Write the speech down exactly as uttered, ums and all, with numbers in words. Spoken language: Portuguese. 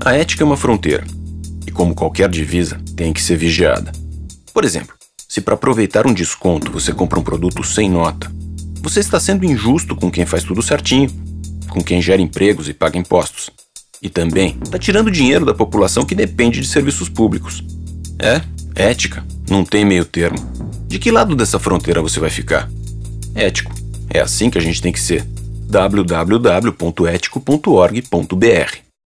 A ética é uma fronteira, e como qualquer divisa, tem que ser vigiada. Por exemplo, se para aproveitar um desconto você compra um produto sem nota, você está sendo injusto com quem faz tudo certinho, com quem gera empregos e paga impostos. E também está tirando dinheiro da população que depende de serviços públicos. É, ética, não tem meio termo. De que lado dessa fronteira você vai ficar? Ético. É assim que a gente tem que ser. w w w ponto ético ponto org ponto b r